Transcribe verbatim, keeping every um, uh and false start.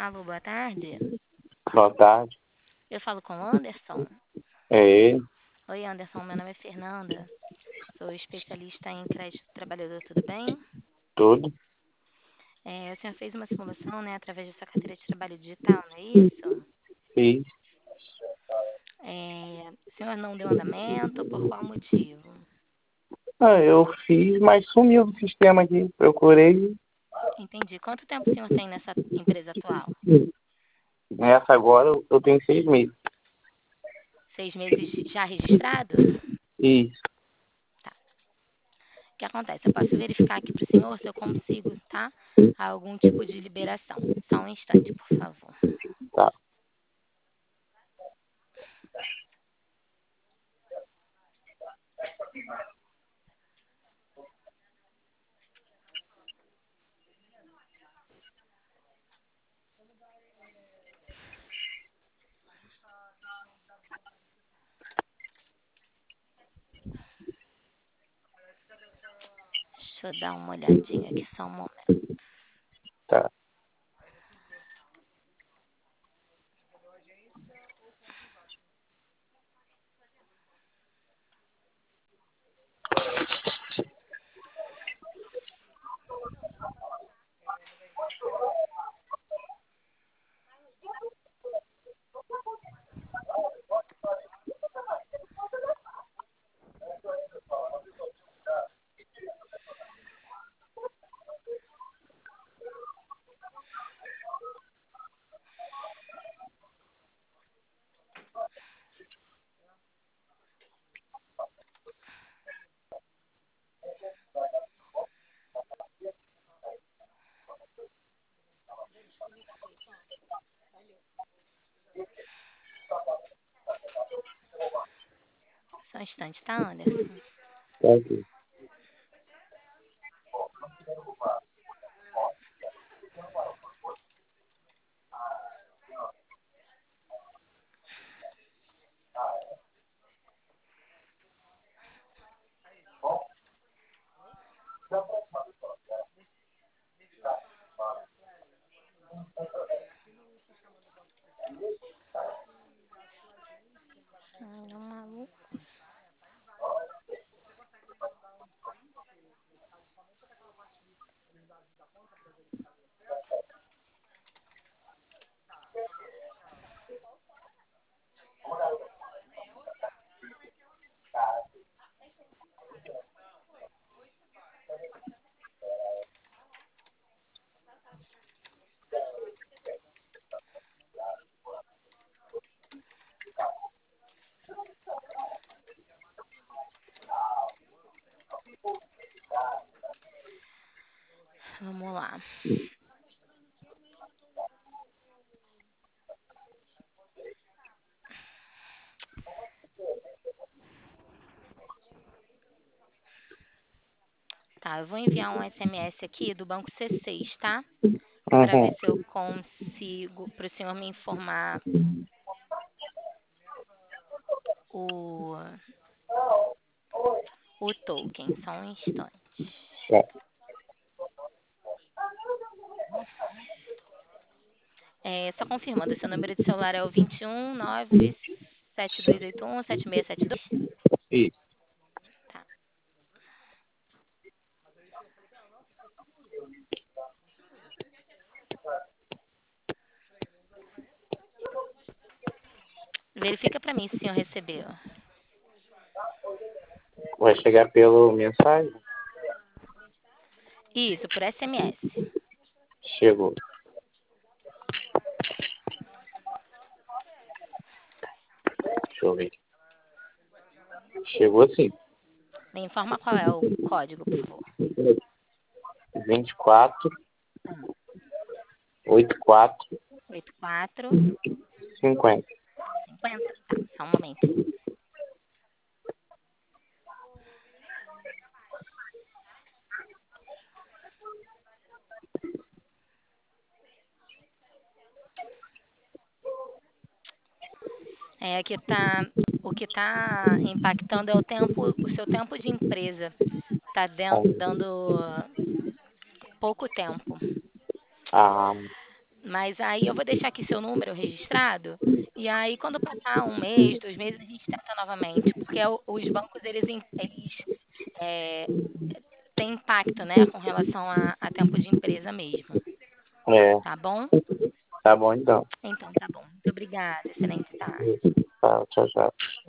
Alô, boa tarde. Boa tarde. Eu falo com o Anderson. É ele? Oi, Anderson. Meu nome é Fernanda. Sou especialista em crédito do trabalhador, tudo bem? Tudo? É, o senhor fez uma simulação, né, através dessa carteira de trabalho digital, não é isso? Fiz. É, o senhor não deu andamento, por qual motivo? Ah, eu fiz, mas sumiu do sistema aqui. Procurei. Entendi. Quanto tempo o senhor tem nessa empresa atual? Nessa agora eu eu tenho seis meses. Seis meses já registrado? Isso. Tá. O que acontece? Eu posso verificar aqui para o senhor se eu consigo, tá? Algum tipo de liberação. Só um instante, por favor. Tá. Deixa eu dar uma olhadinha aqui, só um momento. Tá. Só um instante, tá, Anderson? Tá aqui. Ai, não, maluco. Vamos lá. Tá, eu vou enviar um S M S aqui do Banco C seis, tá? Para ver Uhum. se eu consigo, para o senhor me informar o, o token. Só um instante. Tá. É, só confirmando, seu número de celular é o vinte e um, nove, sete dois oito um, sete seis sete dois? Isso. Tá. Verifica para mim se o senhor recebeu. Vai chegar pelo mensagem? Isso, por S M S. Chegou. Deixa eu ver. Chegou sim. Me informa qual é o código, por favor. vinte e quatro, Hum. oitenta e quatro, oito quatro cinquenta. cinquenta. Tá, só um momento. É, aqui tá, o que está impactando é o tempo, o seu tempo de empresa. Está dando pouco tempo. Ah, Mas aí eu vou deixar aqui seu número registrado, e aí quando passar um mês, dois meses, a gente tenta novamente, porque o- os bancos, eles, em- eles é, têm impacto, né, com relação a, a tempo de empresa mesmo, É, tá bom? tá bom então. Então tá bom. Muito obrigada, excelente tarde. Tá, tchau, tchau.